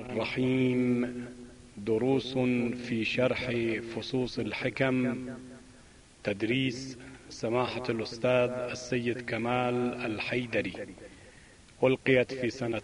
الرحيم. دروس في شرح فصوص الحكم، تدريس سماحة الأستاذ السيد كمال الحيدري، ألقيت في سنة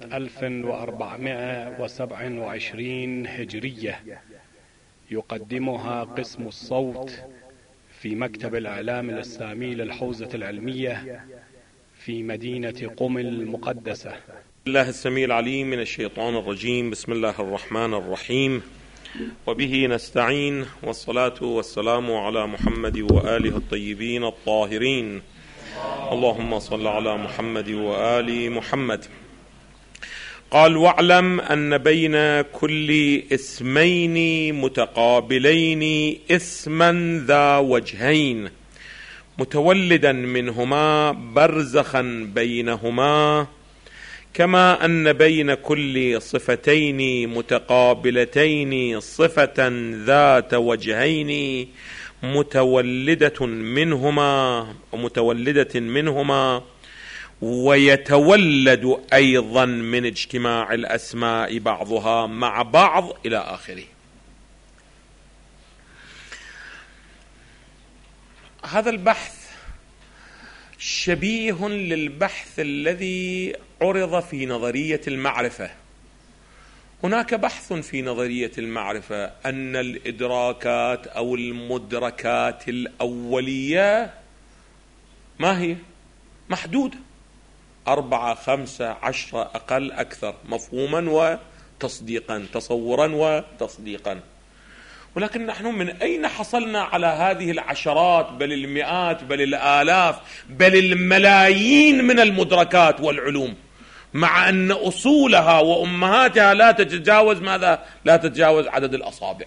1427 هجرية. يقدمها قسم الصوت في مكتب الإعلام الإسلامي للحوزة العلمية في مدينة قم المقدسة. الله السميع العليم من الشيطان الرجيم. بسم الله الرحمن الرحيم، وبه نستعين، والصلاة والسلام على محمد وآله الطيبين الطاهرين. اللهم صل على محمد وآل محمد. قال: واعلم أن بين كل اسمين متقابلين اسما ذا وجهين متولدا منهما برزخا بينهما، كما أن بين كل صفتين متقابلتين صفة ذات وجهين متولدة منهما ويتولد أيضا من اجتماع الأسماء بعضها مع بعض إلى آخره. هذا البحث شبيه للبحث الذي عرض في نظرية المعرفة. هناك بحث في نظرية المعرفة أن الإدراكات أو المدركات الأولية ما هي؟ محدودة، 4 5 10 أقل أكثر، مفهوما وتصديقا، تصورا وتصديقا. ولكن نحن من أين حصلنا على هذه العشرات بل المئات بل الآلاف بل الملايين من المدركات والعلوم، مع أن أصولها وأمهاتها لا تتجاوز ماذا؟ لا تتجاوز عدد الأصابع.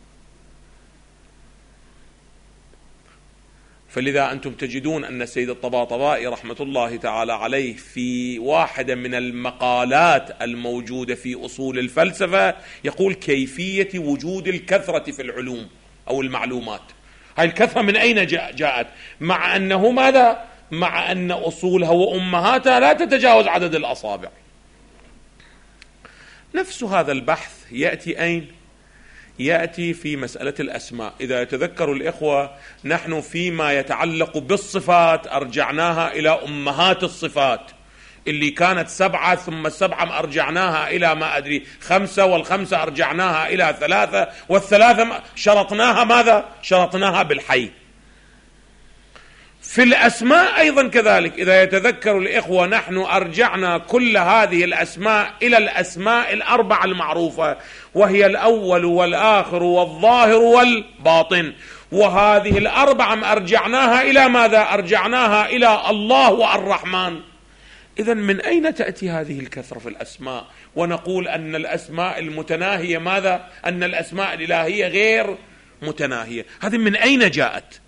فلذا أنتم تجدون أن السيد الطباطبائي رحمة الله تعالى عليه في واحدة من المقالات الموجودة في أصول الفلسفة يقول: كيفية وجود الكثرة في العلوم أو المعلومات. هاي الكثرة من أين جاءت؟ مع أنه ماذا؟ مع أن أصولها وأمهاتها لا تتجاوز عدد الأصابع. نفس هذا البحث يأتي أين؟ يأتي في مسألة الأسماء. إذا يتذكر الإخوة، نحن فيما يتعلق بالصفات أرجعناها إلى أمهات الصفات اللي كانت 7، ثم 7 أرجعناها إلى ما أدري 5، وال5 أرجعناها إلى 3، وال3 شرطناها ماذا؟ شرطناها بالحي. في الأسماء أيضا كذلك، إذا يتذكر الإخوة، نحن أرجعنا كل هذه الأسماء إلى الأسماء الأربعة المعروفة، وهي الأول والآخر والظاهر والباطن. وهذه الأربعة أرجعناها إلى ماذا؟ أرجعناها إلى الله والرحمن. إذن من أين تأتي هذه الكثرة في الأسماء ونقول أن الأسماء المتناهية ماذا؟ أن الأسماء الإلهية غير متناهية. هذه من أين جاءت؟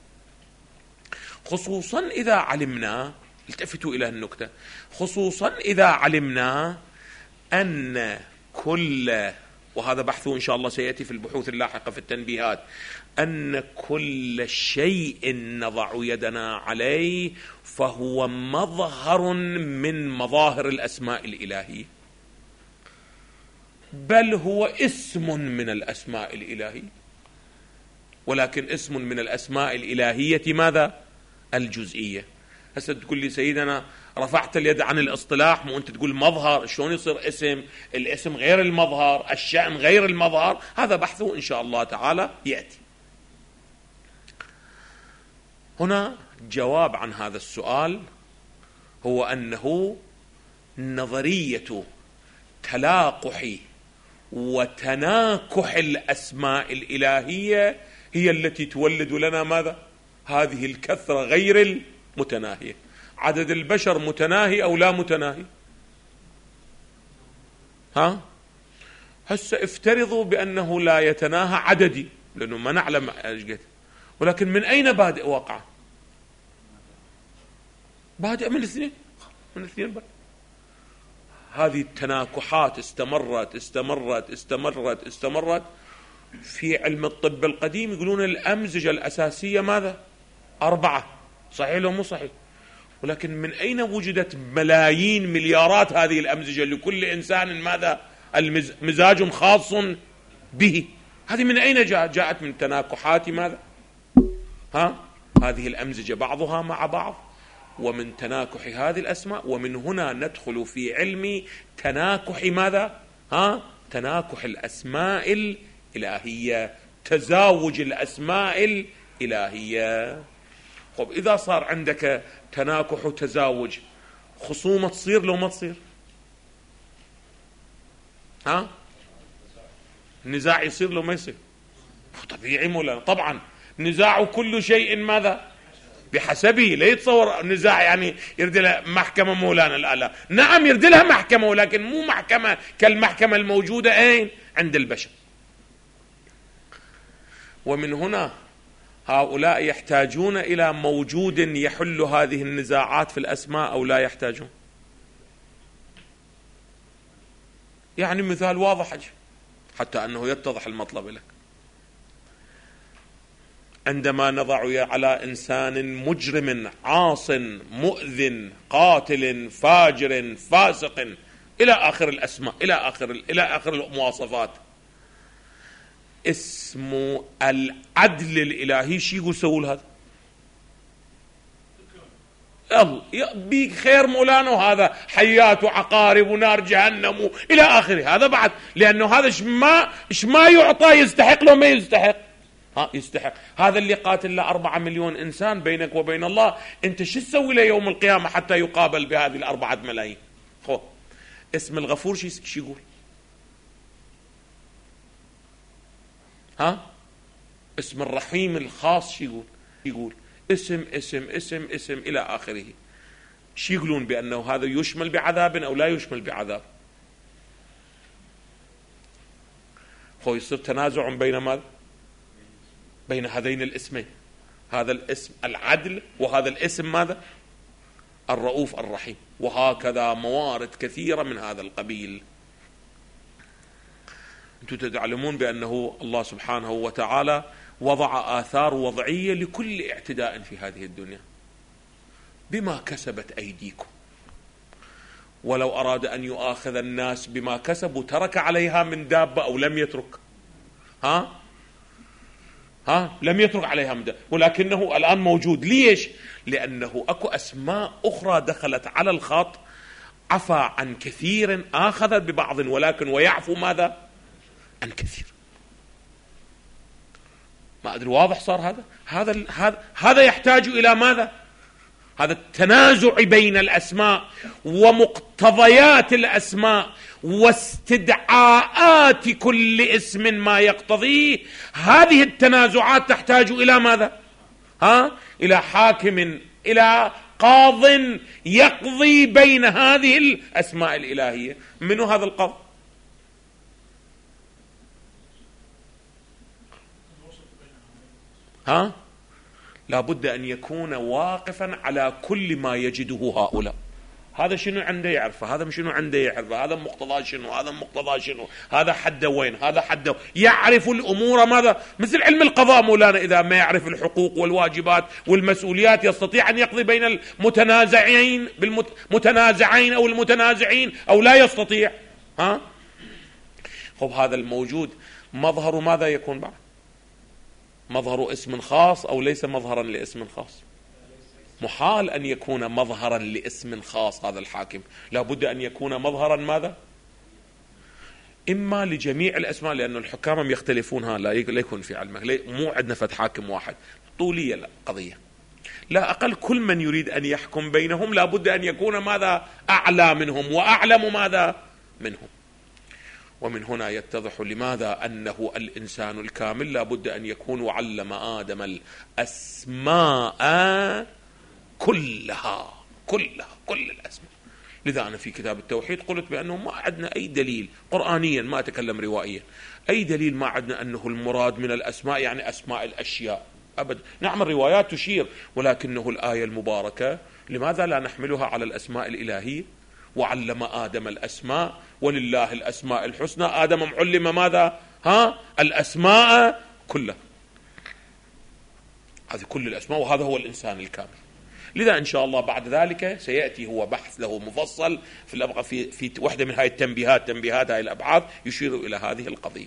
خصوصا إذا علمنا، التفتوا إلى النكتة، خصوصا إذا علمنا أن كل، وهذا بحثه إن شاء الله سيأتي في البحوث اللاحقة في التنبيهات، أن كل شيء نضع يدنا عليه فهو مظهر من مظاهر الأسماء الإلهية، بل هو اسم من الأسماء الإلهية، ولكن اسم من الأسماء الإلهية ماذا؟ الجزئية. هسه تقول لي سيدنا رفعت اليد عن الاصطلاح، مو أنت تقول مظهر، شلون يصير اسم؟ الاسم غير المظهر، الشأن غير المظهر. هذا بحثه إن شاء الله تعالى يأتي. هنا جواب عن هذا السؤال هو أنه نظرية تلاقح وتناكح الأسماء الإلهية هي التي تولد لنا ماذا؟ هذه الكثرة غير المتناهية. عدد البشر متناهي أو لا متناهي؟ هسه افترضوا بأنه لا يتناهى عددي، لأنه ما نعلم أجد، ولكن من أين بادئ وقع؟ بادئ من الاثنين، بادئ. هذه التناكحات استمرت. في علم الطب القديم يقولون الأمزجة الأساسية ماذا؟ 4. صحيح لو مو صحيح؟ ولكن من أين وجدت ملايين مليارات هذه الأمزجة لكل إنسان ماذا؟ مزاج خاص به. هذه من أين جاءت من تناكحات ماذا؟ هذه الأمزجة بعضها مع بعض، ومن تناكح هذه الأسماء. ومن هنا ندخل في علم تناكح ماذا؟ تناكح الأسماء الإلهية، تزاوج الأسماء الإلهية. طب إذا صار عندك تناكح وتزاوج، خصومة تصير لو ما تصير؟ نزاع يصير لو ما يصير؟ طبيعي مولانا. طبعا نزاع كل شيء ماذا؟ بحسبه. لا يتصور نزاع يعني يرد لها محكمة مولانا. لا نعم يرد لها محكمة، ولكن مو محكمة كالمحكمة الموجودة أين؟ عند البشر. ومن هنا هؤلاء يحتاجون إلى موجود يحل هذه النزاعات في الأسماء أو لا يحتاجون؟ يعني مثال واضح حتى أنه يتضح المطلب لك. عندما نضع على إنسان مجرم عاص مؤذن قاتل فاجر فاسق إلى آخر الأسماء، إلى آخر المواصفات، اسم العدل الإلهي شي يقول هذا؟ الله بيك خير مولانا، وهذا حيات وعقارب ونار جهنم إلى آخره. هذا بعد لأنه هذا إيش ما يعطى يستحق لو ما يستحق. يستحق. هذا اللي قاتل له 4 مليون إنسان بينك وبين الله، أنت شو تسوي له يوم القيامة حتى يقابل بهذه 4 ملايين؟ اسم الغفور شو يقول؟ اسم الرحيم الخاص شو يقول؟ اسم اسم اسم اسم إلى آخره. شو يقولون بأنه هذا يشمل بعذاب أو لا يشمل بعذاب؟ يصير تنازع بين ماذا؟ بين هذين الاسمين، هذا الاسم العدل وهذا الاسم ماذا؟ الرؤوف الرحيم. وهكذا موارد كثيرة من هذا القبيل. أنتم تعلمون بأنه الله سبحانه وتعالى وضع آثار وضعية لكل اعتداء في هذه الدنيا بما كسبت أيديكم، ولو أراد أن يؤاخذ الناس بما كسبوا ترك عليها من دابة أو لم يترك؟ لم يترك عليها من دابة، ولكنه الآن موجود. ليش؟ لأنه أكو أسماء أخرى دخلت على الخط، عفى عن كثير آخذ ببعض، ولكن ويعفو ماذا؟ عن كثير. ما أدري واضح صار هذا يحتاج إلى ماذا؟ هذا التنازع بين الأسماء ومقتضيات الأسماء واستدعاءات كل اسم ما يقتضيه. هذه التنازعات تحتاج إلى ماذا؟ إلى حاكم، إلى قاض يقضي بين هذه الأسماء الإلهية. منو هذا القاضي؟ لابد أن يكون واقفا على كل ما يجده هؤلاء. هذا شنو عنده يعرفه، هذا شنو عنده يعرفه، هذا مقتضى شنو، هذا مقتضى شنو، هذا حده وين، هذا حده. يعرف الأمور ماذا؟ مثل علم القضاء مولانا، إذا ما يعرف الحقوق والواجبات والمسؤوليات يستطيع أن يقضي بين المتنازعين بالمتنازعين أو المتنازعين، أو لا يستطيع. هذا الموجود مظهر ماذا يكون بعد؟ مظهر اسم خاص أو ليس مظهرا لاسم خاص؟ محال أن يكون مظهرا لاسم خاص. هذا الحاكم لابد أن يكون مظهرا ماذا؟ إما لجميع الأسماء، لأن الحكام يختلفون، لا يكون في علمك مو عندنا فت حاكم واحد، طولية القضية. لا أقل كل من يريد أن يحكم بينهم لابد أن يكون ماذا؟ أعلى منهم وأعلم ماذا منهم. ومن هنا يتضح لماذا أنه الإنسان الكامل لابد أن يكون وعلم آدم الأسماء كلها، كل الأسماء. لذا أنا في كتاب التوحيد قلت بأنه ما عندنا أي دليل قرآنيا، ما أتكلم روائيا، أي دليل ما عندنا أنه المراد من الأسماء يعني أسماء الأشياء أبدا. نعم الروايات تشير، ولكنه الآية المباركة لماذا لا نحملها على الأسماء الإلهية؟ وعلم آدم الأسماء ولله الأسماء الحسنى. آدم علم ماذا؟ الأسماء كلها، هذه كل الأسماء، وهذا هو الإنسان الكامل. لذا إن شاء الله بعد ذلك سيأتي هو بحث له مفصل في واحدة من هاي التنبيهات، تنبيهات هاي الأبعاد يشير إلى هذه القضية.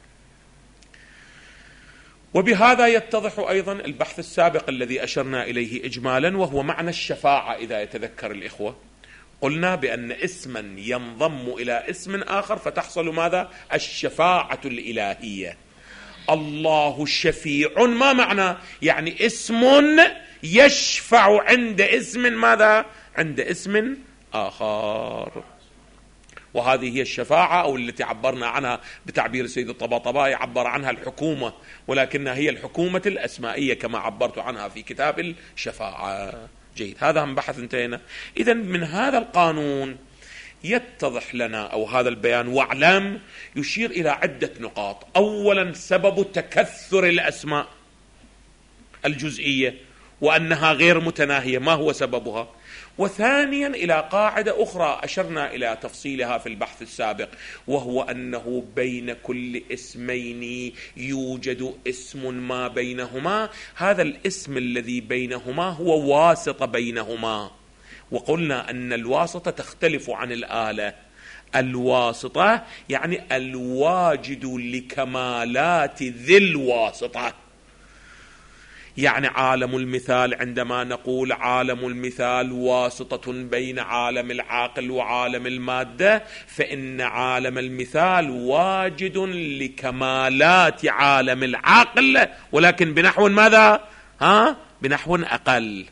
وبهذا يتضح أيضا البحث السابق الذي أشرنا إليه إجمالا، وهو معنى الشفاعة. إذا يتذكر الإخوة قلنا بأن اسما ينضم إلى اسم آخر فتحصل ماذا؟ الشفاعة الإلهية. الله شفيع، ما معنى؟ يعني اسم يشفع عند اسم ماذا؟ عند اسم آخر. وهذه هي الشفاعة، أو التي عبرنا عنها بتعبير السيد الطباطبائي، عبر عنها الحكومة، ولكنها هي الحكومة الأسمائية كما عبرت عنها في كتاب الشفاعة. جيد، هذا هم بحث انتهينا. إذن من هذا القانون يتضح لنا، أو هذا البيان واعلم، يشير إلى عدة نقاط. أولا سبب تكثر الأسماء الجزئية وأنها غير متناهية، ما هو سببها؟ وثانيا إلى قاعدة أخرى أشرنا إلى تفصيلها في البحث السابق، وهو أنه بين كل اسمين يوجد اسم ما بينهما، هذا الاسم الذي بينهما هو واسطة بينهما. وقلنا أن الواسطة تختلف عن الآلة. الواسطة يعني الواجد لكمالات ذي الواسطة. يعني عالم المثال، عندما نقول عالم المثال واسطة بين عالم العاقل وعالم المادة، فإن عالم المثال واجد لكمالات عالم العاقل، ولكن بنحو ماذا؟ بنحو أقل.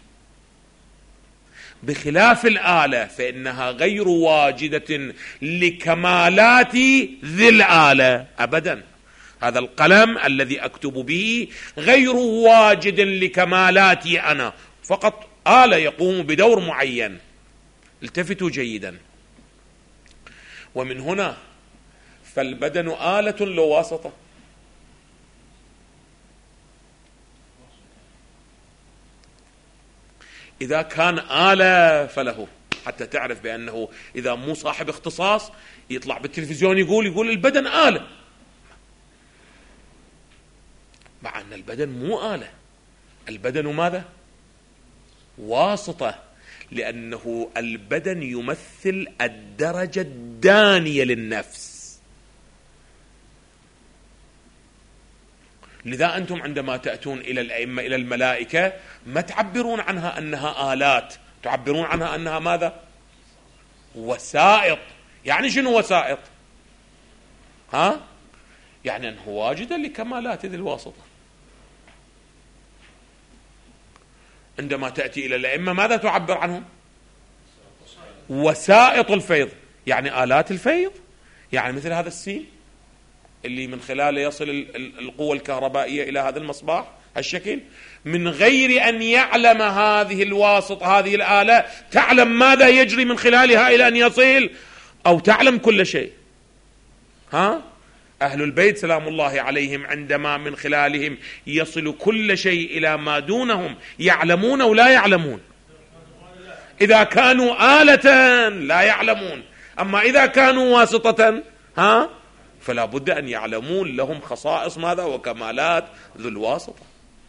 بخلاف الآلة فإنها غير واجدة لكمالات ذي الآلة أبدا. هذا القلم الذي أكتب به غير واجد لكمالاتي أنا، فقط آلة يقوم بدور معين. التفتوا جيدا. ومن هنا فالبدن آلة لو واسطة. إذا كان آلة فله، حتى تعرف بأنه إذا مو صاحب اختصاص يطلع بالتلفزيون يقول البدن آلة، مع أن البدن مو آلة. البدن ماذا؟ واسطة، لأنه البدن يمثل الدرجة الدانية للنفس. لذا أنتم عندما تأتون إلى الأئمة، إلى الملائكة، ما تعبرون عنها أنها آلات، تعبرون عنها أنها ماذا؟ وسائط. يعني شنو وسائط؟ يعني أنه واجدة لكمالات ذي الواسطة. عندما تأتي إلى الأئمة ماذا تعبر عنهم؟ وسائط الفيض، يعني آلات الفيض. يعني مثل هذا السين اللي من خلاله يصل القوة الكهربائية إلى هذا المصباح هالشكل، من غير أن يعلم هذه الواسطة، هذه الآلة تعلم ماذا يجري من خلالها إلى أن يصل، أو تعلم كل شيء. أهل البيت سلام الله عليهم عندما من خلالهم يصل كل شيء إلى ما دونهم، يعلمون ولا يعلمون؟ إذا كانوا آلة لا يعلمون، أما إذا كانوا واسطة فلا بد أن يعلمون، لهم خصائص ماذا؟ وكمالات ذو الواسطة.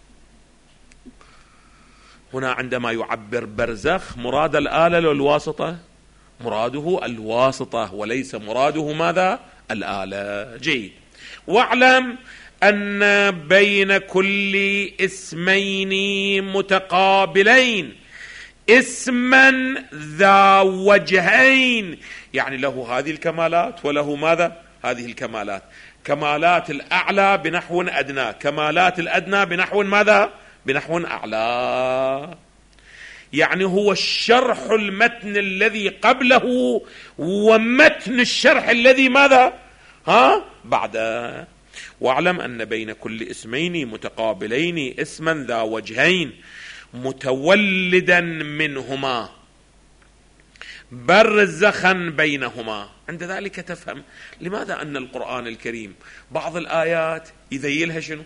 هنا عندما يعبر برزخ مراد الآلة والواسطة، مراده الواسطة وليس مراده ماذا؟ الآلة. جيد. واعلم أن بين كل اسمين متقابلين اسما ذا وجهين، يعني له هذه الكمالات وله ماذا؟ هذه الكمالات. كمالات الأعلى بنحو أدنى، كمالات الأدنى بنحو ماذا؟ بنحو أعلى. يعني هو الشرح المتن الذي قبله ومتن الشرح الذي ماذا؟ بعده. واعلم أن بين كل اسمين متقابلين اسما ذا وجهين متولدا منهما برزخا بينهما. عند ذلك تفهم لماذا أن القرآن الكريم بعض الآيات يذيلها شنو؟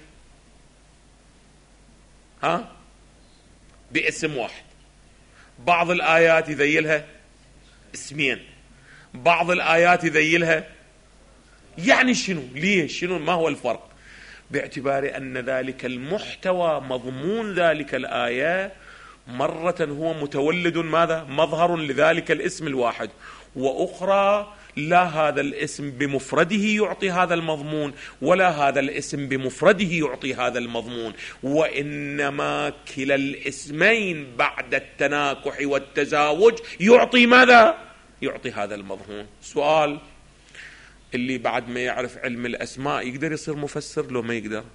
باسم واحد، بعض الآيات يذيلها اسمين، بعض الآيات يذيلها. يعني شنو؟ ليش؟ شنو؟ ما هو الفرق؟ باعتبار أن ذلك المحتوى، مضمون ذلك الآية مرة هو متولد ماذا؟ مظهر لذلك الاسم الواحد، وأخرى لا هذا الاسم بمفرده يعطي هذا المضمون، ولا هذا الاسم بمفرده يعطي هذا المضمون، وإنما كلا الاسمين بعد التناكح والتزاوج يعطي ماذا؟ يعطي هذا المضمون. سؤال: اللي بعد ما يعرف علم الأسماء يقدر يصير مفسر لو ما يقدر؟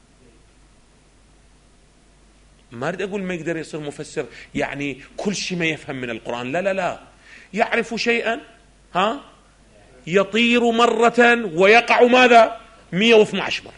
ما أريد أقول ما يقدر يصير مفسر يعني كل شيء ما يفهم من القرآن، لا لا لا، يعرف شيئا يطير مرة ويقع ماذا؟ 112 مرة.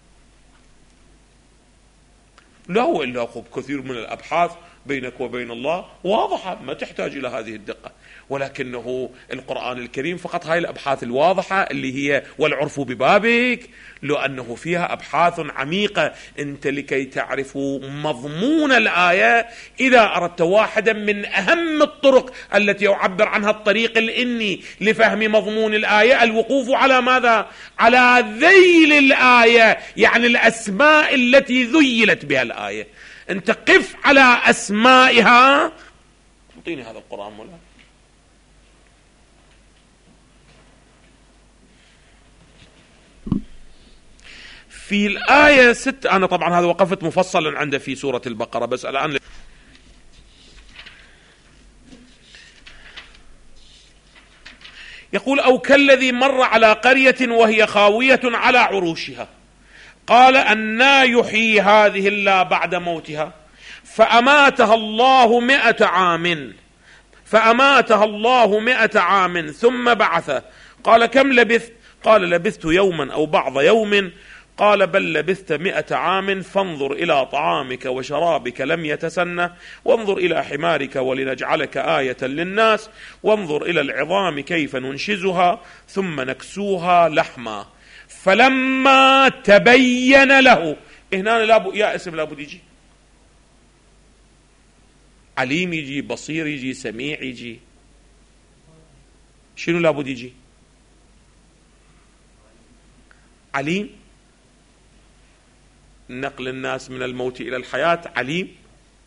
لا وإلا كثير من الأبحاث بينك وبين الله واضحة ما تحتاج إلى هذه الدقة، ولكنه القرآن الكريم فقط هاي الأبحاث الواضحة اللي هي والعرف ببابك، لو أنه فيها أبحاث عميقة. أنت لكي تعرفوا مضمون الآية، إذا أردت واحدا من أهم الطرق التي يعبر عنها الطريق الإني لفهم مضمون الآية الوقوف على ماذا؟ على ذيل الآية، يعني الأسماء التي ذيلت بها الآية. أنت قف على أسمائها. أعطيني هذا القرآن مولانا. في الآية 6، أنا طبعا هذا وقفت مفصلا عنده في سورة البقرة، بس الآن يقول: أو كالذي مر على قرية وهي خاوية على عروشها قال أنى يحيي هذه الله بعد موتها فأماتها الله 100 عام ثم بعثه قال: كم لبثت؟ قال: لبثت يوما أو بعض يوم. قال: بل لبثت 100 عام، فانظر إلى طعامك وشرابك لم يتسنه، وانظر إلى حمارك ولنجعلك آية للناس، وانظر إلى العظام كيف ننشزها ثم نكسوها لحما. فلما تبين له، هنا يا اسم لابد يجي، عليم يجي، بصير يجي، سميع يجي. شنو لابد يجي؟ عليم، نقل الناس من الموت إلى الحياة، عليم.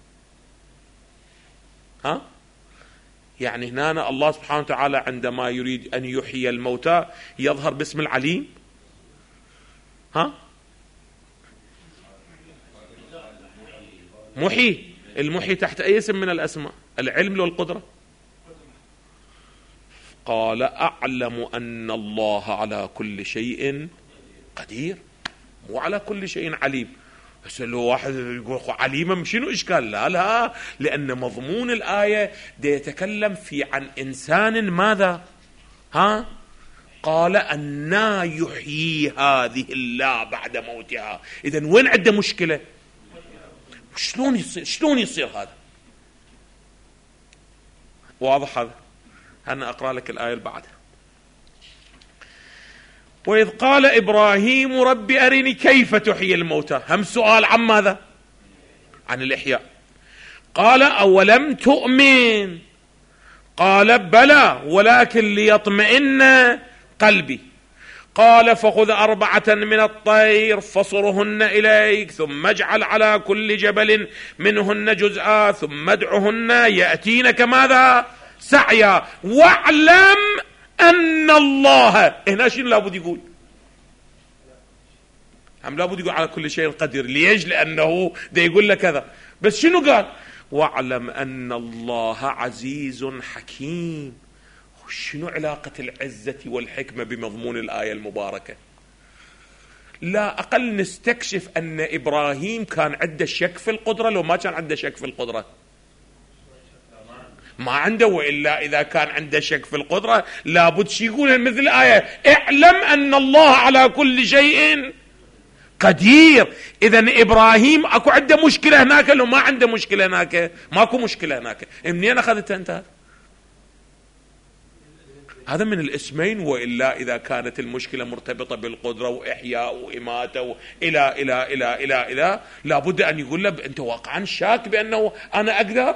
يعني هنا الله سبحانه وتعالى عندما يريد أن يحيي الموتى يظهر باسم العليم. محيي، المحيي تحت أي اسم من الأسماء؟ العلم لو القدرة؟ قال: أعلم أن الله على كل شيء قدير، وعلى كل شيء عليم. بس لو واحد يقول عليما شنو إشكال؟ لا لا، لأن مضمون الآية ده يتكلم عن إنسان ماذا؟ قال: أنى يحيي هذه الله بعد موتها. إذن وين عنده مشكلة؟ شلون يصير هذا؟ واضح هذا؟ أنا أقرأ لك الآية اللي بعدها. وإذ قال إبراهيم: رب أرني كيف تحيي الموتى. هم سؤال عن ماذا؟ عن الإحياء. قال: أولم تؤمن؟ قال: بلى ولكن ليطمئن قلبي. قال: فخذ 4 من الطير فصرهن إليك ثم اجعل على كل جبل منهن جزءا ثم ادعهن يأتينك ماذا؟ سعيا واعلم أن الله. هنا شنو لابد يقول؟ لابد يقول على كل شيء قدير. ليش؟ لأنه ده يقول لك كذا، بس شنو قال؟ واعلم أن الله عزيز حكيم. شنو علاقة العزة والحكمة بمضمون الآية المباركة؟ لا أقل نستكشف أن إبراهيم كان عنده شك في القدرة. لو ما كان عنده شك في القدرة ما عنده، وإلا إذا كان عنده شك في القدرة لابد شي يقول مثل الآية: اعلم أن الله على كل شيء قدير. إذن إبراهيم أكو عنده مشكلة هناك؟ لو ما عنده مشكلة هناك؟ ماكو مشكلة هناك. منين أخذتها أنت؟ هذا من الاسمين. وإلا إذا كانت المشكلة مرتبطة بالقدرة وإحياء وإماتة إلى إلى إلى إلى إلى لابد أن يقول له: أنت واقعا شاك بأنه أنا أقدر؟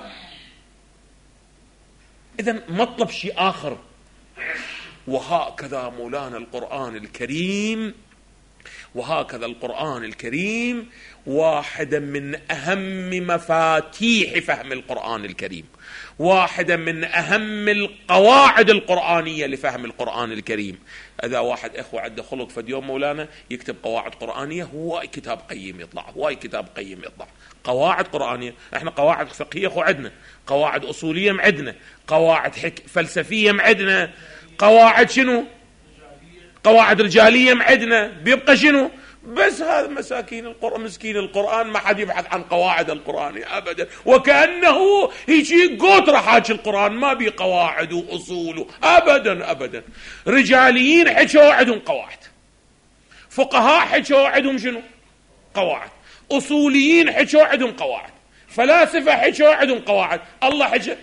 إذن مطلب شيء آخر. وهكذا مولانا القرآن الكريم وهكذا القرآن الكريم واحدة من أهم مفاتيح فهم القرآن الكريم، واحدة من أهم القواعد القرآنية لفهم القرآن الكريم. إذا واحد إخوة عنده خلق فد يوم مولانا يكتب قواعد قرآنية، هو كتاب قيم يطلع، هو كتاب قيم يطلع. قواعد قرآنية، احنا قواعد فقهية عندنا، قواعد أصولية معدنا، قواعد فلسفية معدنا، قواعد شنو؟ قواعد رجالية معدنا، بيبقى شنو؟ بس هذا مسكين القرآن ما حد يبحث عن قواعد القرآن أبدا، وكأنه يجي قطرة حاج القرآن ما بي قواعد وأصول أبدا أبدا. رجاليين حكوا عندهم قواعد، فقهاء حكوا عندهم شنو؟ قواعد. أصوليين حكوا عندهم قواعد، فلاسفة حكوا عندهم قواعد. الله حكى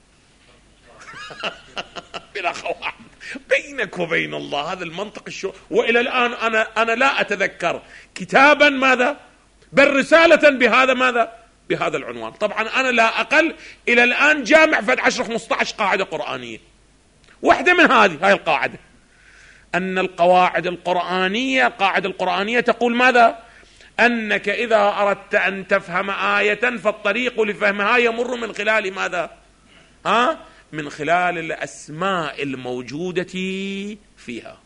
بلا قواعد بينك وبين الله. هذا المنطق وإلى الآن أنا لا أتذكر كتابا ماذا بل رسالة بهذا ماذا بهذا العنوان. طبعا أنا لا أقل إلى الآن جامع فد 10-15 قاعدة قرآنية. واحدة من هاي القاعدة أن القاعدة القرآنية تقول ماذا؟ أنك إذا أردت أن تفهم آية فالطريق لفهمها يمر من خلال ماذا؟ من خلال الأسماء الموجودة فيها.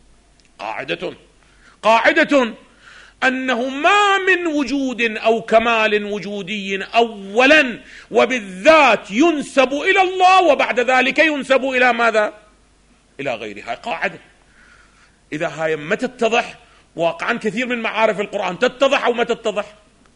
قاعدة أنه ما من وجود أو كمال وجودي أولا وبالذات ينسب إلى الله وبعد ذلك ينسب إلى ماذا؟ إلى غيره. هاي قاعدة. إذا هاي ما تتضح واقعا كثير من معارف القرآن تتضح أو ما تتضح.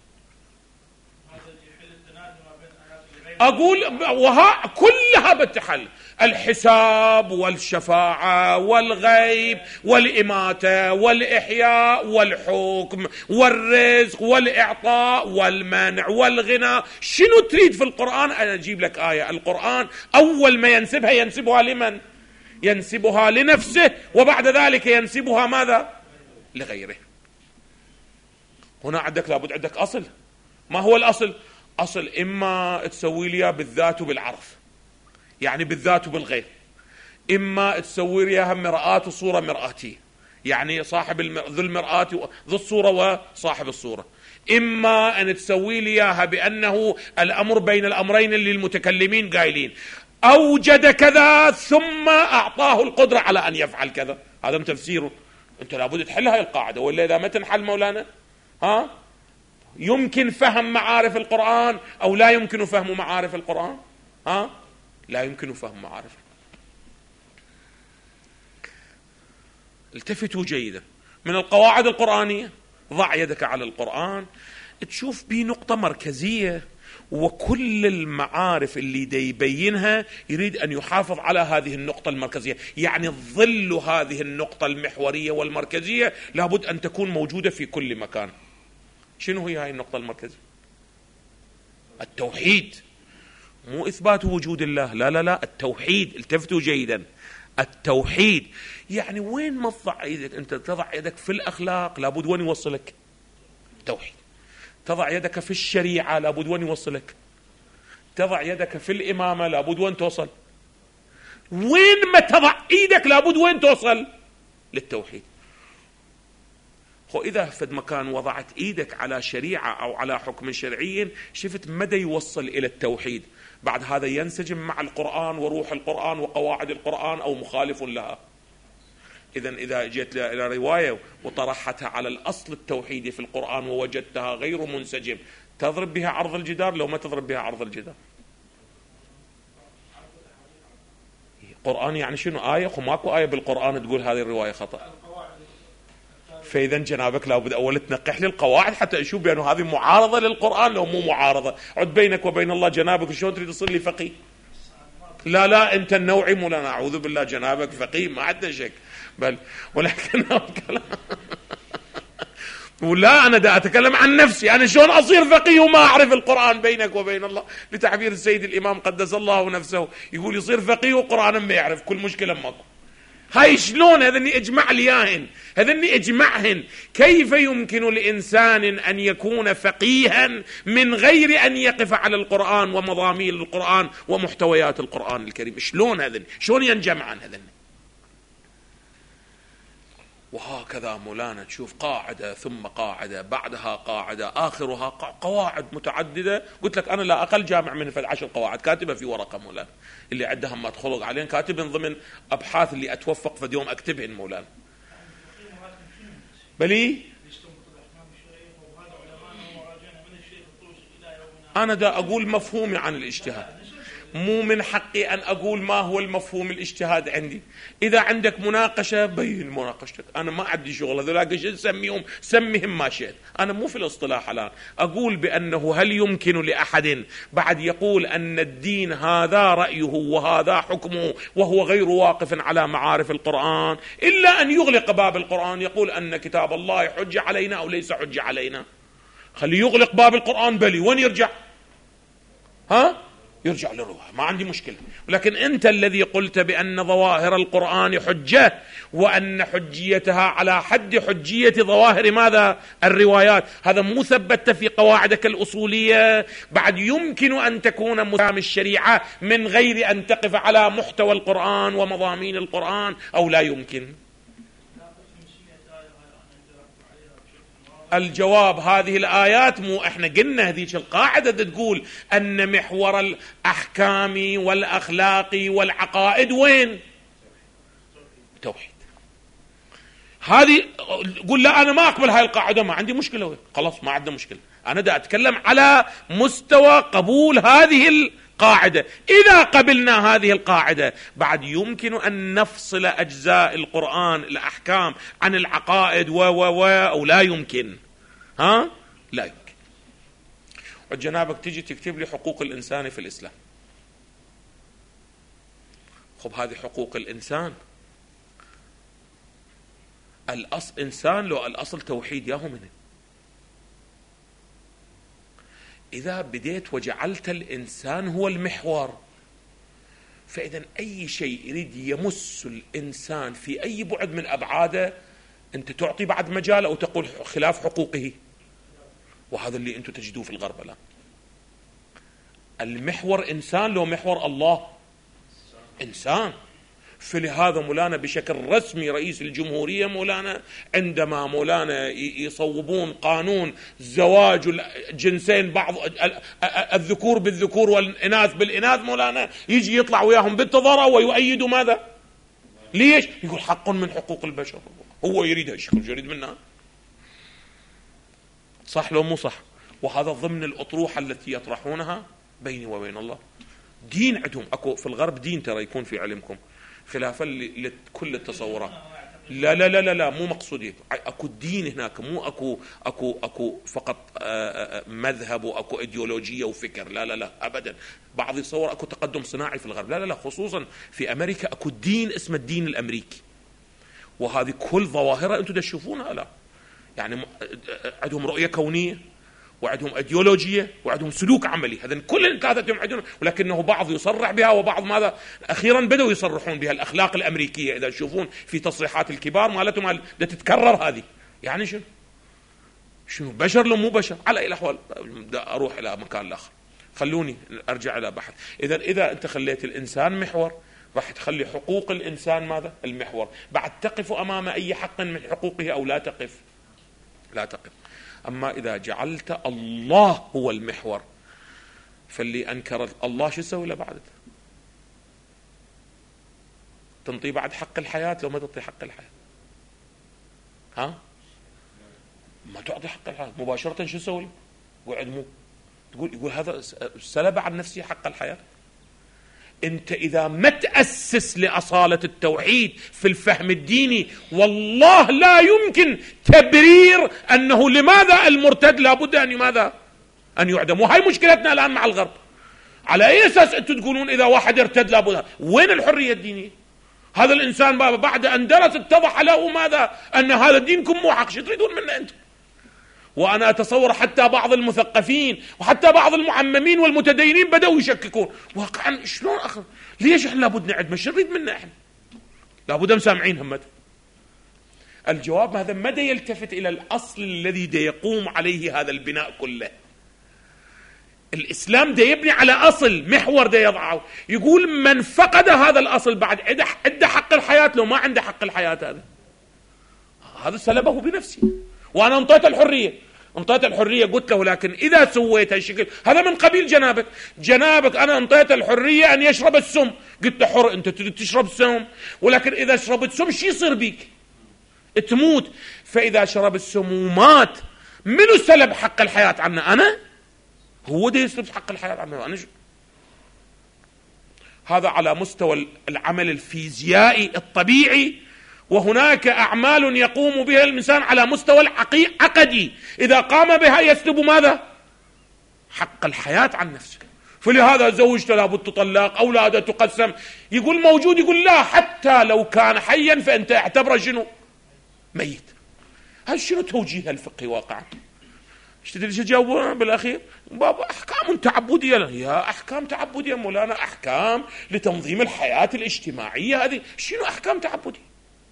أقول وها كلها بالتحل، الحساب والشفاعة والغيب والإماتة والإحياء والحكم والرزق والإعطاء والمنع والغنى. شنو تريد في القرآن؟ أنا أجيب لك آية. القرآن أول ما ينسبها لمن؟ ينسبها لنفسه، وبعد ذلك ينسبها ماذا؟ لغيره. هنا لابد عندك أصل. ما هو الأصل؟ أصل إما تسوي لي بالذات وبالعرف، يعني بالذات وبالغير، إما تسوي لي مرآة وصورة مرآتي، يعني صاحب ذو المرآة ذو الصورة وصاحب الصورة، إما أن تسوي لي إياها بأنه الأمر بين الأمرين اللي المتكلمين قايلين، أوجد كذا ثم أعطاه القدرة على أن يفعل كذا. هذا تفسيره. أنت لابد تحل هاي القاعدة، ولا إذا ما تنحل مولانا يمكن فهم معارف القرآن أو لا يمكن فهم معارف القرآن؟ لا يمكن فهم معارف. التفتوا جيدا من القواعد القرآنية. ضع يدك على القرآن تشوف به نقطة مركزية، وكل المعارف اللي دي يبينها يريد أن يحافظ على هذه النقطة المركزية، يعني ظل هذه النقطة المحورية والمركزية لابد أن تكون موجودة في كل مكان. شنو هي هاي النقطة المركزية؟ التوحيد، مو إثبات وجود الله، لا لا لا، التوحيد. التفتوا جيدا، التوحيد. يعني وين ما تضع يدك أنت، تضع يدك في الأخلاق لابد وين يوصلك؟ توحيد. تضع يدك في الشريعة لابد وين يوصلك؟ تضع يدك في الإمامة لابد وين توصل؟ وين ما تضع ايدك لابد وين توصل؟ للتوحيد. إذا فد مكان وضعت ايدك على شريعة أو على حكم شرعي شفت مدى يوصل إلى التوحيد، بعد هذا ينسجم مع القرآن وروح القرآن وقواعد القرآن أو مخالف لها. إذا جئت إلى رواية وطرحتها على الأصل التوحيدي في القرآن ووجدتها غير منسجم، تضرب بها عرض الجدار لو ما تضرب بها عرض الجدار. قرآن يعني شنو؟ آية، وماكو آية بالقرآن تقول هذه الرواية خطأ. فإذا جنابك لابد أول تنقح لي القواعد حتى أشوف بأنه هذه معارضة للقرآن لو مو معارضة. عد بينك وبين الله جنابك شلون تريد تصير لي فقيه؟ لا أنت النوعي مولانا، أعوذ بالله، جنابك فقيه ما عندنا شك، بل ولكن ولا أنا دا أتكلم عن نفسي، أنا شلون أصير فقيه وما أعرف القرآن بينك وبين الله؟ لتعبير السيد الإمام قدس الله نفسه يقول يصير فقيه وقرآن ما يعرف، كل مشكلة ماكو. هاي شلون؟ هذني اجمع لياهن، هذني اجمعهن. كيف يمكن لإنسان أن يكون فقيها من غير أن يقف على القرآن ومضامين القرآن ومحتويات القرآن الكريم؟ شلون هذني؟ شلون ينجمعن هذني؟ وهكذا مولانا تشوف قاعدة ثم قاعدة بعدها قاعدة آخرها قواعد متعددة. قلت لك أنا لا أقل جامع من 10 قواعد كاتبة في ورقة مولانا، اللي عندها ما تخلق عليهم كاتبين ضمن أبحاث اللي أتوفق في يوم أكتبهن مولانا. بلي أنا دا أقول مفهومي عن الاجتهاد، مو من حقي أن أقول ما هو المفهوم الاجتهاد عندي. إذا عندك مناقشة بين مناقشتك، أنا ما عندي شغل هذولاك سميهم سميهم ما شئت. أنا مو في الاصطلاح الآن أقول بأنه هل يمكن لأحد بعد يقول أن الدين هذا رأيه وهذا حكمه وهو غير واقف على معارف القرآن إلا أن يغلق باب القرآن، يقول أن كتاب الله حجة علينا أو ليس حجة علينا. خليه يغلق باب القرآن بلي، وين يرجع؟ يرجع للروح، ما عندي مشكلة. ولكن أنت الذي قلت بأن ظواهر القرآن حجة وأن حجيتها على حد حجية ظواهر ماذا؟ الروايات. هذا مو ثبت في قواعدك الأصولية. بعد يمكن أن تكون مسام الشريعة من غير أن تقف على محتوى القرآن ومضامين القرآن، أو لا يمكن؟ الجواب هذه الآيات مو احنا قلنا هذيك القاعدة تقول أن محور الأحكام والأخلاق والعقائد وين؟ توحيد. هذه قل لا أنا ما أقبل هاي القاعدة، ما عندي مشكلة وين. خلاص ما عندنا مشكلة. أنا دا أتكلم على مستوى قبول هذه القاعدة. إذا قبلنا هذه القاعدة بعد يمكن أن نفصل أجزاء القرآن الأحكام عن العقائد أو لا يمكن؟ لا يمكن. وجنابك تجي تكتب لي حقوق الإنسان في الإسلام. خب هذه حقوق الإنسان الأصل إنسان لو الأصل توحيد ياهو منه. إذا بديت وجعلت الإنسان هو المحور، فإذا أي شيء يريد يمس الإنسان في أي بعد من أبعاده أنت تعطي بعد مجال أو تقول خلاف حقوقه. وهذا اللي أنتم تجدوه في الغرب الآن. المحور إنسان لو محور الله إنسان. فلهذا مولانا بشكل رسمي رئيس الجمهورية مولانا عندما مولانا يصوبون قانون زواج الجنسين بعض الذكور بالذكور والإناث بالإناث مولانا يجي يطلع وياهم بالتضارع ويؤيدوا ماذا؟ ليش؟ يقول حق من حقوق البشر. هو يريدها الشيخ يريد منها. صح لو مو صح؟ وهذا ضمن الأطروحة التي يطرحونها بيني وبين الله. دين عندهم أكو في الغرب دين ترى يكون في علمكم خلافا لكل التصورات. لا لا لا لا, لا مو مقصودي. اكو دين هناك، مو اكو فقط مذهب واكو ايديولوجيه وفكر. لا لا لا ابدا. بعض يتصور اكو تقدم صناعي في الغرب. لا لا لا، خصوصا في امريكا اكو دين اسمه الدين الامريكي، وهذه كل ظواهرها انتم تشوفونها. لا يعني عندهم رؤيه كونيه وعندهم ايديولوجيه وعندهم سلوك عملي. هذا كل الثلاثه عندهم، ولكنه بعض يصرح بها وبعض ماذا اخيرا بدأوا يصرحون بها. الاخلاق الامريكيه اذا تشوفون في تصريحات الكبار مالتهم تتكرر هذه. يعني شنو بشر لو مو بشر؟ على اي الاحوال اروح الى مكان اخر، خلوني ارجع الى بحث. اذا انت خليت الانسان محور راح تخلي حقوق الانسان ماذا؟ المحور. بعد تقف امام اي حق من حقوقه او لا تقف؟ لا تقف. أما إذا جعلت الله هو المحور فاللي أنكر الله شو يسوي له بعد؟ تنطي بعد حق الحياة لو ما تعطي حق الحياة؟ ما تعطي حق الحياة مباشرة شو يسوي له؟ قعد مو يقول هذا سلب عن نفسه حق الحياة. انت اذا ما تأسس لأصالة التوحيد في الفهم الديني والله لا يمكن تبرير انه لماذا المرتد لابد ان يعدم. وهي مشكلتنا الان مع الغرب. على اي اساس انتم تقولون اذا واحد ارتد لابد؟ وين الحرية الدينية؟ هذا الانسان بعد ان درس اتضح له ماذا؟ ان هذا دينكم مو حق. شو تريدون منا انتم؟ وأنا أتصور حتى بعض المثقفين وحتى بعض المعممين والمتدينين بدأوا يشككون واقعا شلون ليش احنا لابد نعد؟ مش نريد منا احنا لابد مسامعين همته. الجواب هذا مدى يلتفت إلى الأصل الذي دا يقوم عليه هذا البناء كله. الإسلام دا يبني على أصل محور دا يضعه. يقول من فقد هذا الأصل بعد عنده حق الحياة لو ما عنده حق الحياة. هذا سلبه بنفسه. وأنا انطيت الحرية قلت له لكن إذا سويت هالشكل هذا من قبيل جنابك أنا انطيت الحرية أن يشرب السم، قلت له حر أنت تشرب السم، ولكن إذا شربت سم شو يصير بيك؟ تموت. فإذا شرب السم ومات منو سلب حق الحياة عنه؟ أنا؟ هو ده يسلب حق الحياة عنه أنا. هذا على مستوى العمل الفيزيائي الطبيعي. وهناك أعمال يقوم بها الإنسان على مستوى العقدي، إذا قام بها يسلب ماذا؟ حق الحياة عن نفسه. فلهذا زوجته لابد تطلق، أولاده تقسم. يقول موجود، يقول لا، حتى لو كان حيا فأنت اعتبره شنو؟ ميت. هذا شنو توجيه الفقهي واقعا؟ ايش تدري ايش جاوبوا بالاخير؟ بابا احكام تعبديه. يا احكام تعبديه مولانا، احكام لتنظيم الحياه الاجتماعيه. هذه شنو احكام تعبديه؟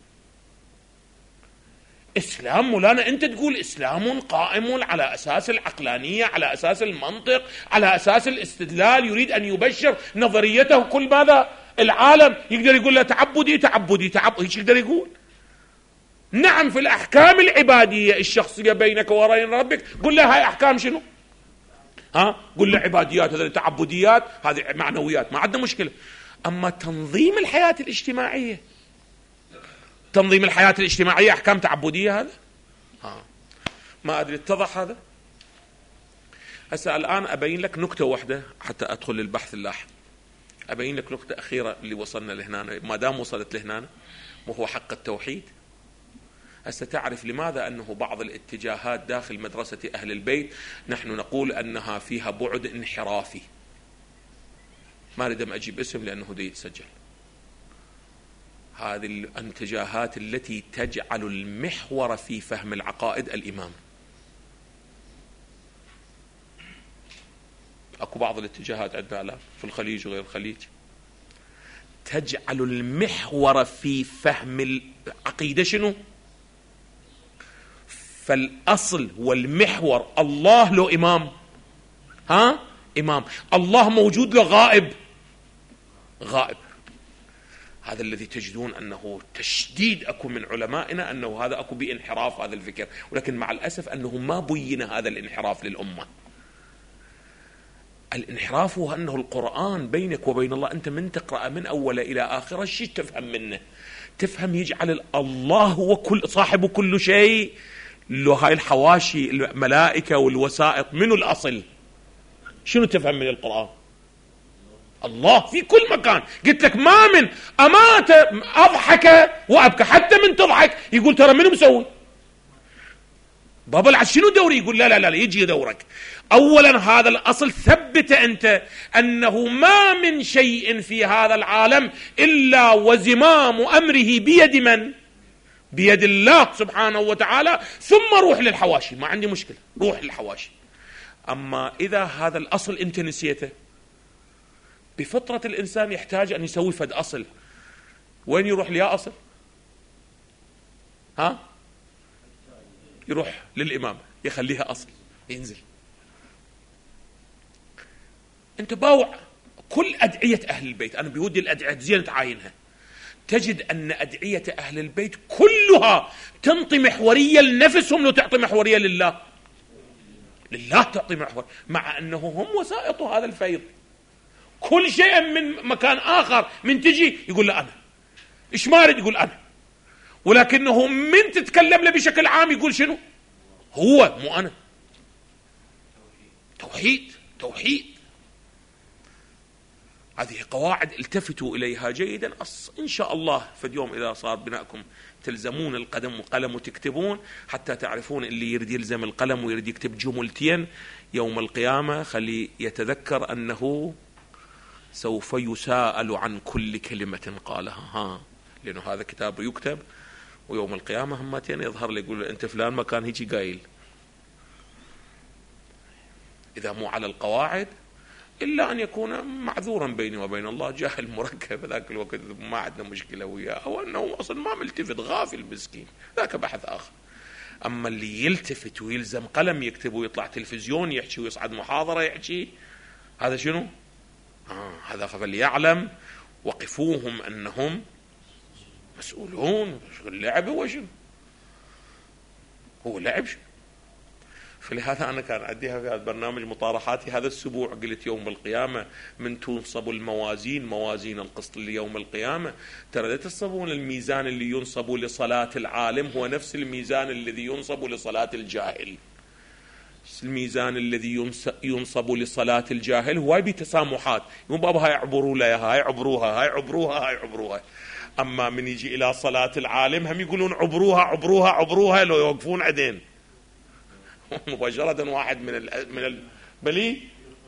اسلام مولانا انت تقول اسلام قائم على اساس العقلانيه، على اساس المنطق، على اساس الاستدلال، يريد ان يبشر نظريته كل ماذا؟ العالم. يقدر يقول له تعبدي تعبدي تعبدي، ايش يقدر يقول؟ نعم في الأحكام العبادية الشخصية بينك وبين ربك قل له هاي أحكام شنو؟ قل له عباديات، هذه تعبديات، هذه معنويات، ما عندنا مشكلة. أما تنظيم الحياة الاجتماعية، تنظيم الحياة الاجتماعية أحكام تعبدية هذا؟ ما أدري اتضح هذا؟ هسه الآن أبين لك نكتة واحدة حتى أدخل للبحث اللاحق. أبين لك نكتة أخيرة اللي وصلنا لهنا، ما دام وصلت لهنا، وهو حق التوحيد. هسه تعرف لماذا أنه بعض الاتجاهات داخل مدرسة أهل البيت نحن نقول أنها فيها بعد انحرافي. ما أريد أجيب اسم لأنه دي يتسجل. هذه الاتجاهات التي تجعل المحور في فهم العقائد الإمام. أكو بعض الاتجاهات عندنا في الخليج وغير الخليج تجعل المحور في فهم العقيدة شنو؟ فالأصل والمحور الله له إمام، إمام الله موجود له غائب. هذا الذي تجدون أنه تشديد أكو من علمائنا أنه هذا أكو بانحراف هذا الفكر، ولكن مع الأسف أنه ما بين هذا الانحراف للأمة. الانحراف هو أنه القرآن بينك وبين الله أنت من تقرأ من أول إلى آخر الشيء تفهم منه، تفهم يجعل الله هو كل صاحب كل شيء، له هاي الحواشي الملائكة والوسائط. منو الأصل؟ شنو تفهم من القرآن؟ الله في كل مكان. قلت لك ما من أمات أضحك وأبكى، حتى من تضحك يقول ترى منو مسوي؟ بابا العز شنو دوري؟ يقول لا لا لا يجي دورك. أولا هذا الأصل ثبت أنت أنه ما من شيء في هذا العالم إلا وزمام أمره بيد من؟ بيد الله سبحانه وتعالى. ثم روح للحواشي، ما عندي مشكلة، روح للحواشي. أما إذا هذا الأصل أنت نسيته، بفطرة الإنسان يحتاج أن يسوي فد أصل. وين يروح ليا أصل؟ يروح للإمام يخليها أصل، ينزل. أنت باوع كل أدعية أهل البيت، أنا بودي الأدعية زين تعاينها، تجد أن أدعية أهل البيت كلها تنطي محورية لنفسهم لو تعطي محورية لله. لله تعطي محور، مع أنه هم وسائط هذا الفيض. كل شيء من مكان آخر من تجي يقول له أنا، إيش مارد يقول أنا، ولكنه من تتكلم له بشكل عام يقول شنو؟ هو مو أنا. توحيد. هذه قواعد التفتوا إليها جيدا. إن شاء الله في اليوم إذا صار بناءكم تلزمون القلم وقلم وتكتبون حتى تعرفون اللي يريد يلزم القلم ويريد يكتب جملتين يوم القيامة خلي يتذكر أنه سوف يساءل عن كل كلمة قالها. لأنه هذا كتاب يكتب ويوم القيامة همتين يظهر لي يقول أنت فلان ما كان هيجي قايل. إذا مو على القواعد إلا أن يكون معذورا بيني وبين الله، جاهل مركب ذاك الوقت ما عندنا مشكلة وياه، أو أنه أصلا ما ملتفت غافل مسكين، ذاك بحث آخر. أما اللي يلتفت ويلزم قلم يكتب ويطلع تلفزيون يحكي ويصعد محاضرة يحكي، هذا شنو؟ هذا فليعلم وقفوهم أنهم مسؤولون. اللعبة وشنو؟ هو لعب. فلهذا أنا كان أديها في هذا البرنامج مطارحاتي هذا الأسبوع، قلت يوم القيامة من تنصب الموازين، موازين القسط ليوم القيامة، ترى لا تصبون الميزان اللي ينصب لصلاة العالم هو نفس الميزان الذي ينصب لصلاة الجاهل. الميزان الذي ينصب لصلاة الجاهل هو بتسامحات، يقول بابا هاي عبروا لها، هاي عبروها، هاي عبروها، هاي عبروها. أما من يجي إلى صلاة العالم هم يقولون عبروها عبروها عبروها، لو يوقفون عدين مباشرة. واحد من بلي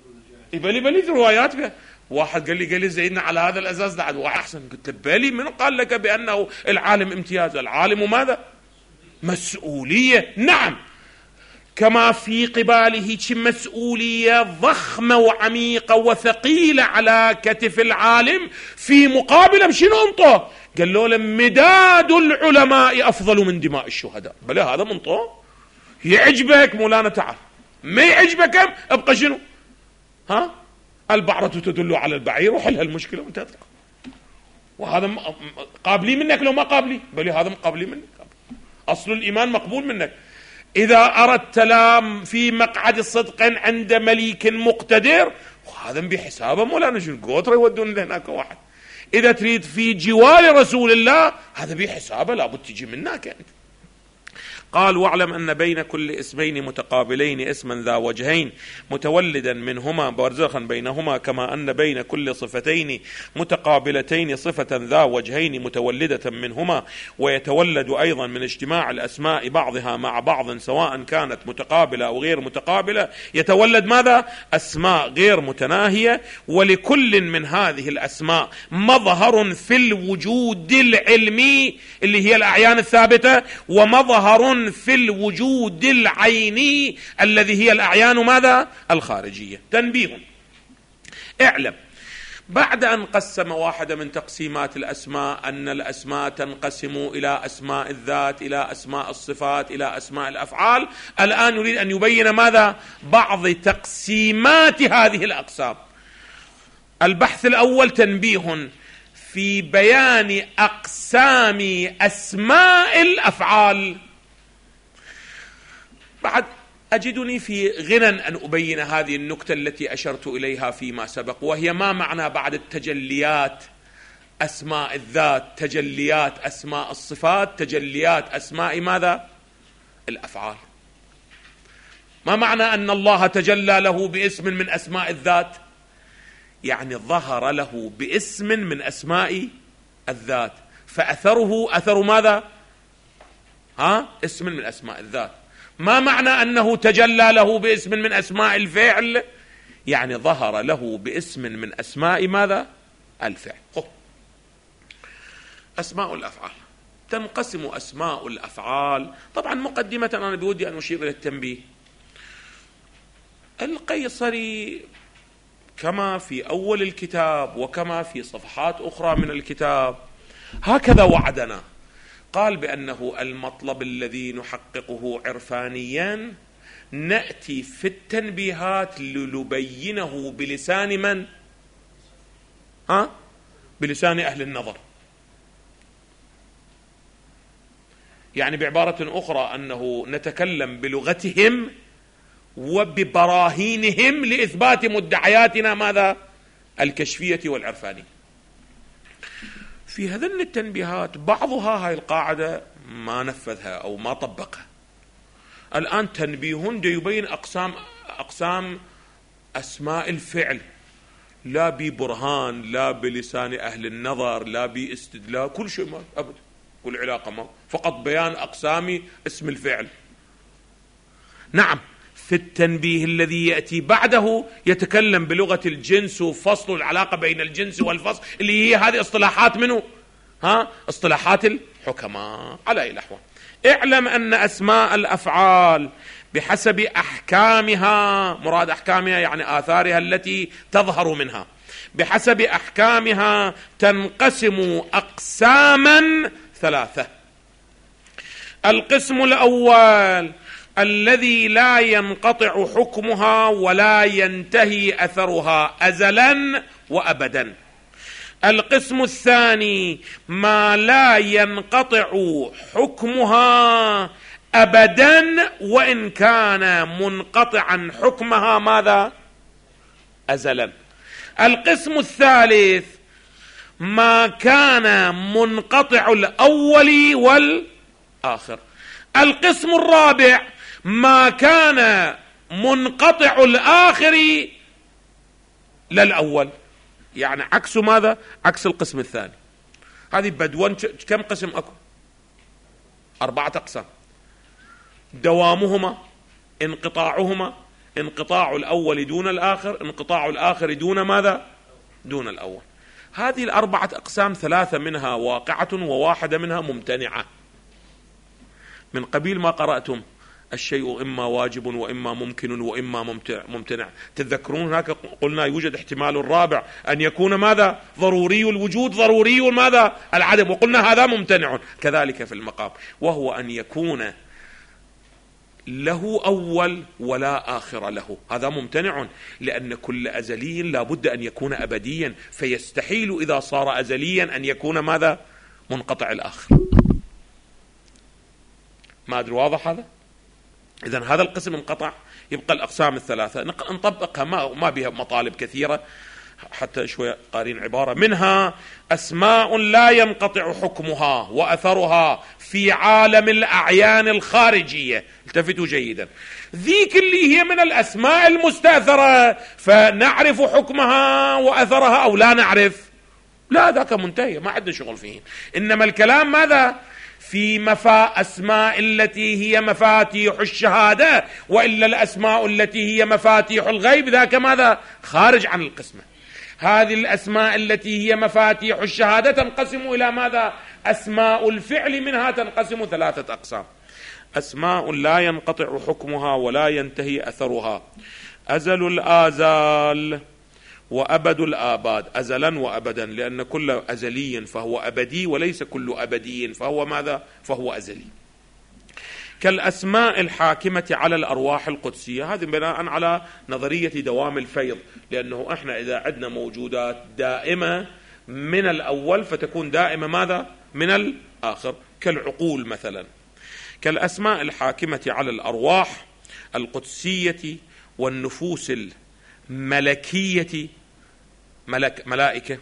روايات بها، واحد قال لي زيدنا على هذا الأساس بعد واحد أحسن. قلت له بلي من قال لك بأنه العالم امتياز؟ العالم ماذا؟ مسؤولية. نعم، كما في قباله مسؤولية ضخمة وعميقة وثقيلة على كتف العالم، في مقابل شنو انطوه؟ قال له مداد العلماء أفضل من دماء الشهداء. بلا هذا منطوه. يعجبك مولانا تعال، ما يعجبك ابقى شنو؟ ها؟ البعرة تدل على البعير وحل هالمشكلة وانت تطلع. وهذا قابلي منك لو ما قابلي، بل هذا مقابلي منك. أصل الإيمان مقبول منك. إذا أردت لام في مقعد صدق عند مليك مقتدر، وهذا بحسابه مولانا شنو قوتر يودون لهناك واحد. إذا تريد في جوار رسول الله هذا بحسابه لابد تجي منك أنت. قال واعلم أن بين كل اسمين متقابلين اسما ذا وجهين متولدا منهما برزخا بينهما، كما أن بين كل صفتين متقابلتين صفة ذا وجهين متولدة منهما. ويتولد أيضا من اجتماع الأسماء بعضها مع بعض سواء كانت متقابلة أو غير متقابلة، يتولد ماذا؟ أسماء غير متناهية. ولكل من هذه الأسماء مظهر في الوجود العلمي اللي هي الأعيان الثابتة، ومظهر في الوجود العيني الذي هي الأعيان ماذا؟ الخارجية. تنبيه، اعلم بعد أن قسم واحدة من تقسيمات الأسماء أن الأسماء تنقسم إلى أسماء الذات، إلى أسماء الصفات، إلى أسماء الأفعال، الآن يريد أن يبين ماذا؟ بعض تقسيمات هذه الأقسام. البحث الأول تنبيه في بيان أقسام أسماء الأفعال. بعد أجدني في غنى أن أبين هذه النكتة التي أشرت إليها فيما سبق، وهي ما معنى بعد التجليات أسماء الذات، تجليات أسماء الصفات، تجليات أسماء ماذا؟ الأفعال. ما معنى أن الله تجلى له باسم من أسماء الذات؟ يعني ظهر له باسم من أسماء الذات، فأثره أثر ماذا؟ اسم من أسماء الذات. ما معنى أنه تجلى له باسم من أسماء الفعل؟ يعني ظهر له باسم من أسماء ماذا؟ الفعل. أسماء الأفعال تنقسم أسماء الأفعال. طبعا مقدمة أنا بودي أن أشير إلى التنبيه. القيصري كما في أول الكتاب وكما في صفحات أخرى من الكتاب هكذا وعدنا، قال بأنه المطلب الذي نحققه عرفانيا نأتي في التنبيهات لنبينه بلسان من؟ بلسان أهل النظر. يعني بعبارة أخرى أنه نتكلم بلغتهم وببراهينهم لإثبات مدعياتنا ماذا؟ الكشفية والعرفانية. في هذين التنبيهات بعضها هاي القاعدة ما نفذها أو ما طبقها. الآن تنبيه يبين أقسام أسماء الفعل، لا ببرهان، لا بلسان أهل النظر، لا باستدلال، كل شيء ما أبدا، كل علاقة ما، فقط بيان أقسام اسم الفعل. نعم، في التنبيه الذي يأتي بعده يتكلم بلغة الجنس وفصل العلاقة بين الجنس والفصل، اللي هي هذه اصطلاحات منه؟ اصطلاحات الحكماء. على أي الأحوال اعلم أن أسماء الأفعال بحسب أحكامها، مراد أحكامها يعني آثارها التي تظهر منها، بحسب أحكامها تنقسم أقساما ثلاثة. القسم الأول الذي لا ينقطع حكمها ولا ينتهي أثرها أزلا وأبدا. القسم الثاني ما لا ينقطع حكمها أبدا وإن كان منقطعا حكمها ماذا؟ أزلا. القسم الثالث ما كان منقطع الأول والآخر. القسم الرابع ما كان منقطع الآخر للأول، يعني عكس ماذا؟ عكس القسم الثاني. هذه بدون كم قسم أكو؟ 4 أقسام: دوامهما، انقطاعهما، انقطاع الأول دون الآخر، انقطاع الآخر دون ماذا؟ دون الأول. هذه 4 أقسام 3 منها واقعة و1 منها ممتنعة، من قبيل ما قرأتم: الشيء إما واجب وإما ممكن وإما ممتنع. تذكرون هناك قلنا يوجد احتمال الرابع أن يكون ماذا؟ ضروري الوجود ضروري ماذا؟ العدم، وقلنا هذا ممتنع. كذلك في المقام، وهو أن يكون له أول ولا آخر له، هذا ممتنع، لأن كل أزلي لا بد أن يكون أبديا، فيستحيل إذا صار أزليا أن يكون ماذا؟ منقطع الآخر. ما أدري واضح هذا؟ إذن هذا القسم انقطع، يبقى الأقسام ال3 نطبقها، ما بها مطالب كثيرة، حتى شوية قارين عبارة منها: أسماء لا ينقطع حكمها وأثرها في عالم الأعيان الخارجية. التفتوا جيدا، ذيك اللي هي من الأسماء المستأثرة، فنعرف حكمها وأثرها أو لا نعرف، لا ذاك منتهي، ما عندنا شغل فيه. إنما الكلام ماذا؟ في أسماء التي هي مفاتيح الشهادة، وإلا الأسماء التي هي مفاتيح الغيب ذاك ماذا؟ خارج عن القسمة. هذه الأسماء التي هي مفاتيح الشهادة تنقسم إلى ماذا؟ أسماء الفعل، منها تنقسم 3 أقسام: أسماء لا ينقطع حكمها ولا ينتهي أثرها، أزل الآزال وأبد الآباد. أزلا وأبدا، لأن كل أزلي فهو أبدي، وليس كل أبدي فهو ماذا؟ فهو أزلي. كالأسماء الحاكمة على الأرواح القدسية، هذه بناء على نظرية دوام الفيض، لأنه إحنا إذا عندنا موجودات دائمة من الأول فتكون دائمة ماذا؟ من الآخر، كالعقول مثلا. كالأسماء الحاكمة على الأرواح القدسية والنفوس الملكية، ملائكة،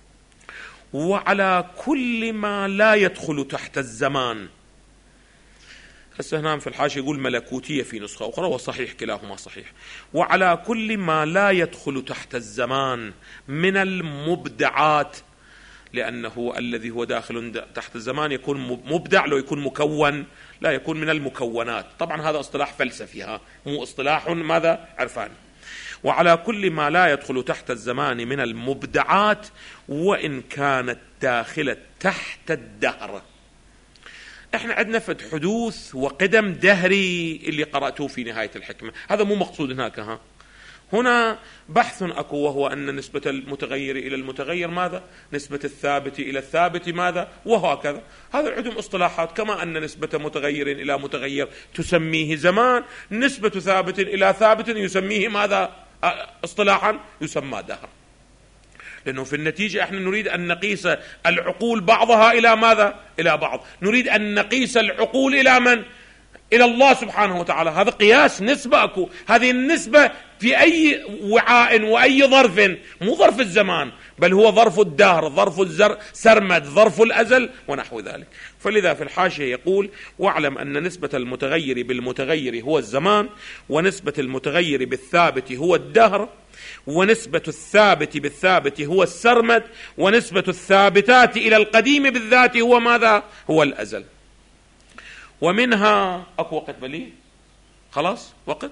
وعلى كل ما لا يدخل تحت الزمان. هسه هنا في الحاشية يقول ملكوتية في نسخة أخرى، وصحيح كلاهما صحيح. وعلى كل ما لا يدخل تحت الزمان من المبدعات، لأنه الذي هو داخل تحت الزمان يكون مبدع، لو يكون مكون لا يكون من المكونات. طبعا هذا اصطلاح فلسفي، مو اصطلاح ماذا؟ عرفاني. وعلى كل ما لا يدخل تحت الزمان من المبدعات وإن كانت داخلة تحت الدهر. احنا عندنا فد حدوث وقدم دهري اللي قرأتوه في نهاية الحكمة، هذا مو مقصود هناك. هنا بحث أكو، وهو أن نسبة المتغير إلى المتغير ماذا؟ نسبة الثابت إلى الثابت ماذا؟ وهكذا. هذا عندهم اصطلاحات، كما أن نسبة متغير إلى متغير تسميه زمان، نسبة ثابت إلى ثابت يسميه ماذا؟ اصطلاحا يسمى دهر. لأنه في النتيجة احنا نريد أن نقيس العقول بعضها إلى ماذا؟ إلى بعض. نريد أن نقيس العقول إلى من؟ إلى الله سبحانه وتعالى. هذا قياس، نسبة أكو. هذه النسبة في أي وعاء وأي ظرف، مو ظرف الزمان، بل هو ظرف الدهر، ظرف السرمد، ظرف الأزل ونحو ذلك. فلذا في الحاشية يقول: واعلم أن نسبة المتغير بالمتغير هو الزمان، ونسبة المتغير بالثابت هو الدهر، ونسبة الثابت بالثابت هو السرمد، ونسبة الثابتات إلى القديم بالذات هو ماذا؟ هو الأزل. ومنها أكو وقت بلي؟ خلاص وقت.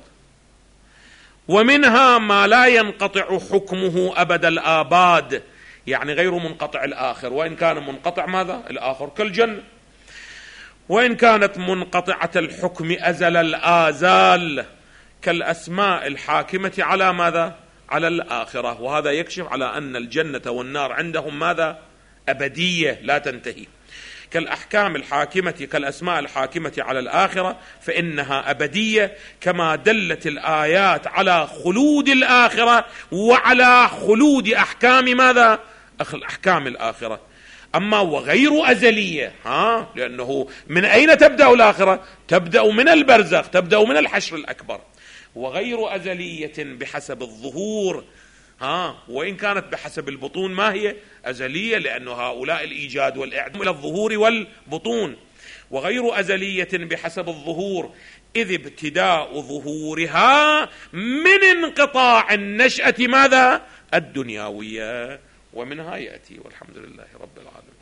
ومنها ما لا ينقطع حكمه أبد الآباد، يعني غير منقطع الآخر، وإن كان منقطع ماذا؟ الآخر، كالجنة. وإن كانت منقطعة الحكم أزل الآزال، كالأسماء الحاكمة على ماذا؟ على الآخرة. وهذا يكشف على أن الجنة والنار عندهم ماذا؟ أبدية لا تنتهي. كالأحكام الحاكمة، كالأسماء الحاكمة على الآخرة، فإنها أبدية، كما دلت الآيات على خلود الآخرة وعلى خلود أحكام ماذا؟ أحكام الآخرة. أما وغير أزلية لأنه من أين تبدأ الآخرة؟ تبدأ من البرزخ، تبدأ من الحشر الأكبر. وغير أزلية بحسب الظهور، وإن كانت بحسب البطون ما هي أزلية، لأن هؤلاء الإيجاد والإعدام إلى الظهور والبطون. وغير أزلية بحسب الظهور إذ ابتداء ظهورها من انقطاع النشأة ماذا؟ الدنيوية، ومنها يأتي. والحمد لله رب العالمين.